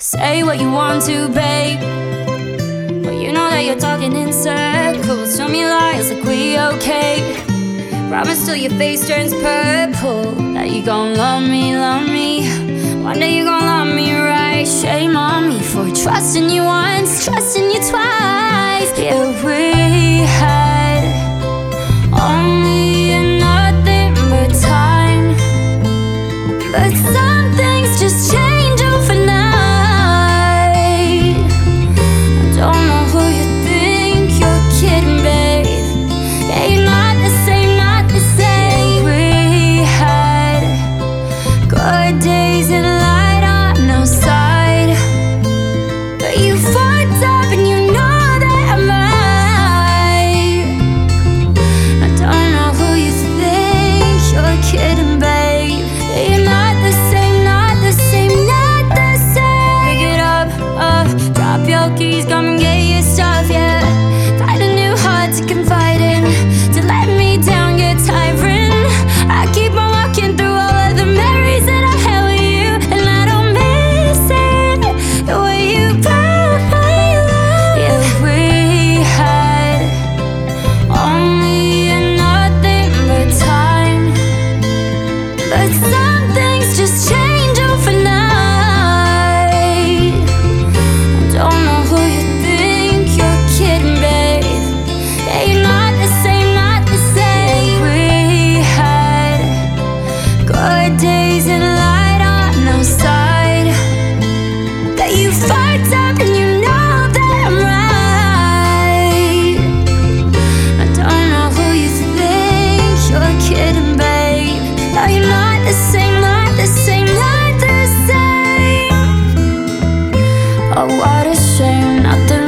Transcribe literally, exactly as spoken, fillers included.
Say what you want to, babe, but you know that you're talking in circles. Show me lies like we okay. Promise till your face turns purple that you gon' love me, love me. One day you gon' love me right. Shame on me for trusting you once, trusting you twice. Yeah, we had only and nothing but time, but some things just change overnight. I don't know who you think you're kidding, babe. Yeah, you're not the same, not the same. We had good days and light on our side, but you fucked up and you know that I might. I don't know who you think you're kidding, babe. Yeah, you're not the same, not the same, not the same. Pick it up, up, drop your keys, come and get your stuff, yeah. Find a new heart to confide in. To let me down get tiring. I keep on walking through all of the memories that I had with you, and I don't miss it, the way you brought my love. Yeah, we had only and nothing but time, but some things just change overnight. I don't know who you think you're kidding, babe. Yeah, you're not the same, not the same. We had good days and light on our side, that you fucked up and you know that I'm right. I don't know who you think you're kidding, babe. No, you're not the same, not the same, not the same. Oh, what a shame, nothing